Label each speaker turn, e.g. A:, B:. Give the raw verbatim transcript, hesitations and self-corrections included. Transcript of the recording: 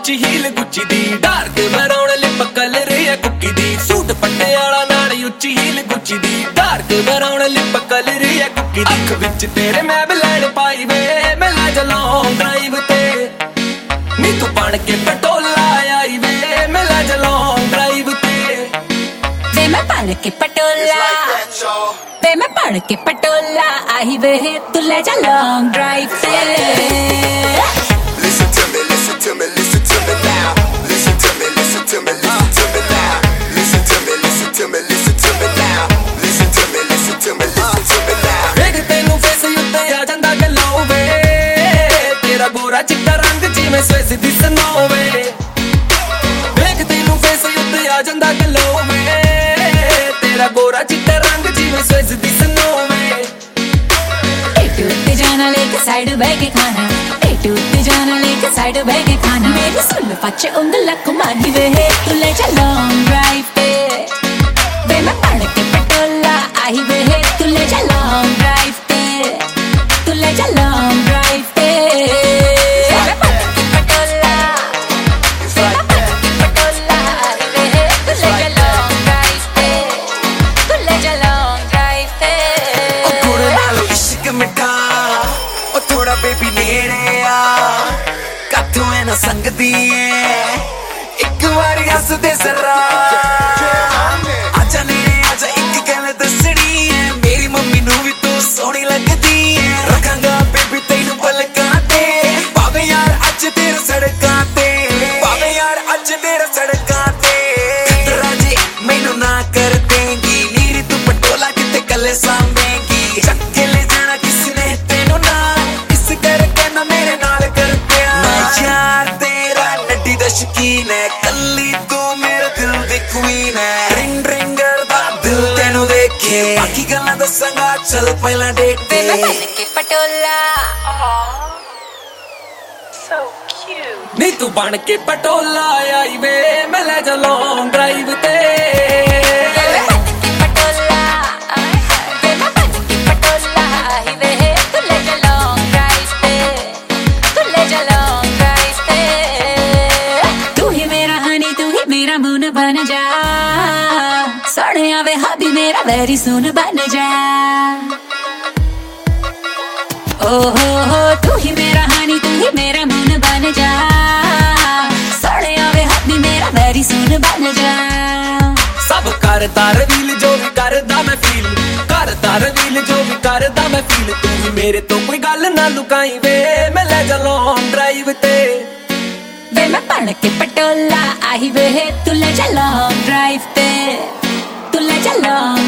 A: ਉੱਚੀ heel Gucci ਦੀ dark brown lip colour ਹੈ ਕੁੱਕੀ ਦੀ ਸੂਟ ਪਟਿਆਲਾ ਨਾਲ ਉੱਚੀ ਹੀਲ ਗੁੱਚੀ ਦੀ ਡਾਰਕ ਬਰਾਊਨ ਲਿਪ ਕਲਰ ਹੈ ਕੁੱਕੀ ਦੀ ਅੱਖ ਵਿੱਚ ਤੇਰੇ ਮੈਂ ਬਲੈਂਡ ਪਾਈ ਵੇ ਮੈਂ ਲੈ ਚਲਾਂ ਡਰਾਈਵ ਤੇ ਨੀ ਤੂੰ ਬਣ ਕੇ ਪਟੋਲਾ ਆਈ ਵੇ ਮੈਂ ਲੈ ਚਲਾਂ ਡਰਾਈਵ ਤੇ
B: ਵੇ ਮੈਂ ਬਣ ਕੇ ਪਟੋਲਾ ਵੇ ਮੈਂ ਬਣ ਕੇ ਪਟੋਲਾ ਆਈ ਵੇ ਤੂੰ ਲੈ ਜਾ ਲੌਂਗ ਡਰਾਈਵ ਤੇ
C: Listen to me, listen to me, listen to me now. Listen to me, listen to me, listen to me now. Listen to me, listen to me, listen to me now. Listen to me, listen to me, listen to me now.
A: ਵੇਖ ਤੈਨੂੰ face ਉੱਤੇ ਆ ਜਾਂਦਾ ਗਲੋ ਵੇ ਤੇਰਾ ਗੋਰਾ ਚਿੱਟਾ ਰੰਗ ਜਿਵੇਂ ਸਵਿਸ ਦੀ ਸਨੋ ਵੇ ਵੇਖ ਤੈਨੂੰ ਫੇਸ ਉੱਤੇ ਆ ਜਾਂਦਾ ਗਲੋ ਵੇ ਤੇਰਾ ਗੋਰਾ ਚਿੱਟਾ ਰੰਗ ਜਿਵੇਂ ਸਵਿਸ ਦੀ ਸਨੋ ਵੇ
B: टेटू ते जाना लेके साइड बैग खाना टेटू ते जाना लेके साइड बैग खाना मेरी सुन पचे उंगला कुमारी वे तू ले जा लॉन्ग ड्राइव पे वे मैं पढ़ के पटोला आई वे तू ले जा लॉन्ग ड्राइव पे तू ले जा लॉन्ग ड्राइव पे मैं पढ़ के पटोला वे मैं पढ़ के पटोला आई वे तू ले जा लॉन्ग ड्राइव पे तू ले जा लॉन्ग ड्राइव पे
A: ਕੁੜੇ ਨਾਲ ਇਸ਼ਕ ਮਿੱਠਾ ਉਹ ਥੋੜਾ ਬੇਬੀ ਨੇੜੇ ਆ ਕਾਥੋਂ ਐ ਨਾ ਸੰਗਦੀ ਏ ਇੱਕ ਵਾਰੀ ਹੱਸ ਦੇ ਜ਼ਰਾ ਆਜਾ ਨੇੜੇ ਆਜਾ ਇੱਕ ਗੱਲ ਦੱਸਣੀ ਏ ਮੇਰੀ ਮੰਮੀ ਨੂੰ ਵੀ ਤੂੰ ਸੋਹਣੀ ਲੱਗਦੀ ਏ ਰੱਖਾਂਗਾ ਬੇਬੀ ਤੈਨੂੰ ਪਲਕਾਂ ਤੇ ਭਾਵੇਂ ਯਾਰ ਅੱਜ ਤੇਰੇ ਸੜਕਾਂ ਤੇ ਭਾਵੇਂ ਯਾਰ ਅੱਜ ਤੇਰੇ ਸੜਕਾਂ ਤੇ ਰਾਜੀ ਮੈਨੂੰ ਨਾ ਕਰ ਦੇਂਗੀ ਨੀਰੀ ਤੂੰ ਪਟੋਲਾ ਕਿਤੇ ਕੱਲੇ ਸਾਂਭੇਂਗੀ ਚੱਕ ਕੇ ਲੈ ਜਾਣਾ ਕਿਸੇ ਨੇ ਤੈਨੂੰ ਨਾਲ ਇਸ ਕਰਕੇ ਨਾ ਮੇਰੇ ਨਾਲ ਕਰ ਪਿਆ ਮੈਂ ਯਾਰ ਤੇਰਾ ਨੱਡੀ ਦਾ ਸ਼ੌਕੀਨ ਹੈ ਕੱਲੀ ਤੂੰ ਮੇਰੇ ਦਿਲ ਦੀ ਕੁਈਨ ਹੈ ਰਿੰਗ ਰਿੰਗਰ ਦਾ ਦਿਲ ਤੈਨੂੰ ਦੇਖੇ ਬਾਕੀ ਗੱਲਾਂ ਦੱਸਾਂਗਾ ਚੱਲ ਪਹਿਲਾਂ ਡੇਟ ਤੇ
B: वे मैं बन के पटोला
A: ਨੀ ਤੂੰ ਬਣ ਕੇ ਪਟੋਲਾ ਆਈ ਵੇ ਮੈਂ ਲੈ ਜਾ ਲੌਂਗ ਡਰਾਈਵ ਤੇ
B: वे मैं बन के पटोला वे मैं बन के पटोला आई वे तू ले जा लॉन्ग ड्राइव पे तू ले जा लॉन्ग ड्राइव पे तू ही मेरा हनी तू ही मेरा मून बन जा सोने आवे हबी मेरा वेरी सून बन जा ओ हो हो तू ही मेरा हनी तू ही मेरा मून बन जा सोने आवे हबी मेरा वेरी सून बन जा
A: ਸਭ ਕਰਦਾ ਰਵੀਲ ਜੋ ਵੀ ਕਰਦਾ ਮੈਂ ਫੀਲ ਕਰਦਾ ਰਵੀਲ ਜੋ ਵੀ ਕਰਦਾ ਮੈਂ ਫੀਲ ਤੂੰ ਵੀ ਮੇਰੇ ਤੋਂ ਕੋਈ ਗੱਲ ਨਾ ਲੁਕਾਈ ਵੇ ਮੈਂ ਲੈ ਜਾ ਲੌਂਗ ਡਰਾਈਵ ਤੇ
B: वे मैं बन के पटोला आई वे तू ले जा लॉन्ग ड्राइव पे तू ले जा लॉन्ग